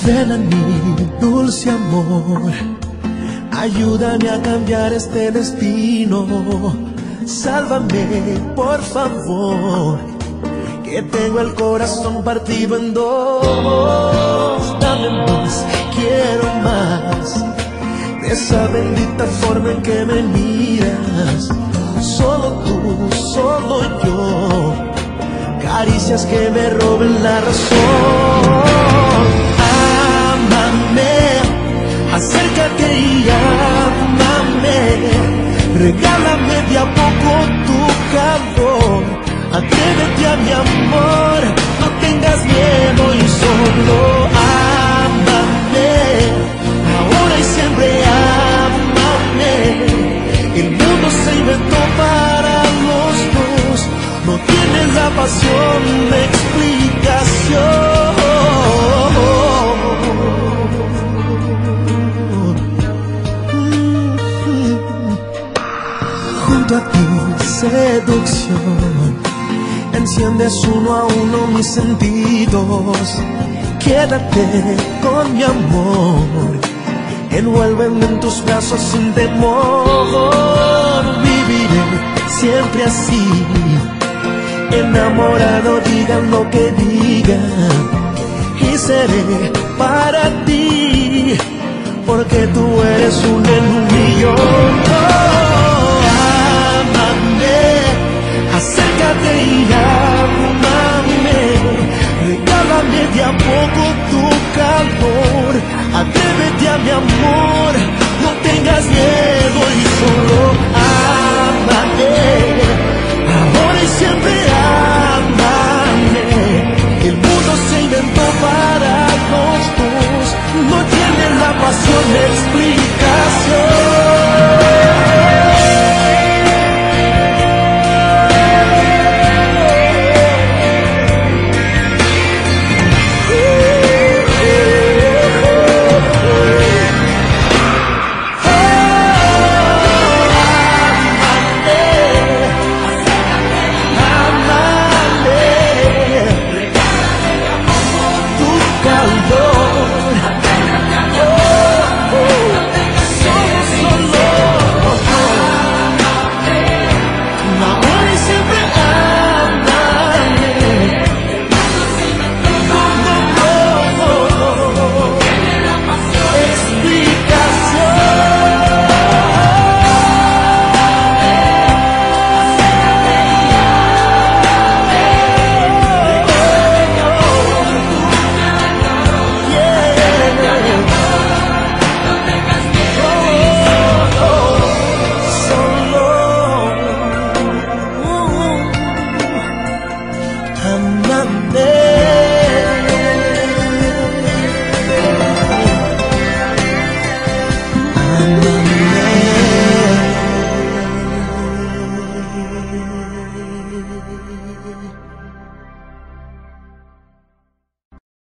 Ven a mí, dulce amor, ayúdame a cambiar este destino. Sálvame, por favor, que tengo el corazón partido en dos. Dame más, quiero más, de esa bendita forma en que me miras. Solo tú, solo yo, caricias que me roben la razón. Ámame, acércate y ámame, regálame de a poco tu calor. Atrévete a mi amor, no tengas miedo y solo ámame, ahora y siempre ámame. El mundo se inventó para los dos, no tienes la pasión de explicación. Junto a ti, seducción, enciendes uno a uno mis sentidos. Quédate con mi amor, envuélveme en tus brazos sin temor. Viviré siempre así, enamorado, digan lo que digan, y seré para ti, porque tú eres un en un millón. Ámame, acércate y ámame, regálame de a poco tu calor. Atrévete a mi amor, no tengas miedo y solo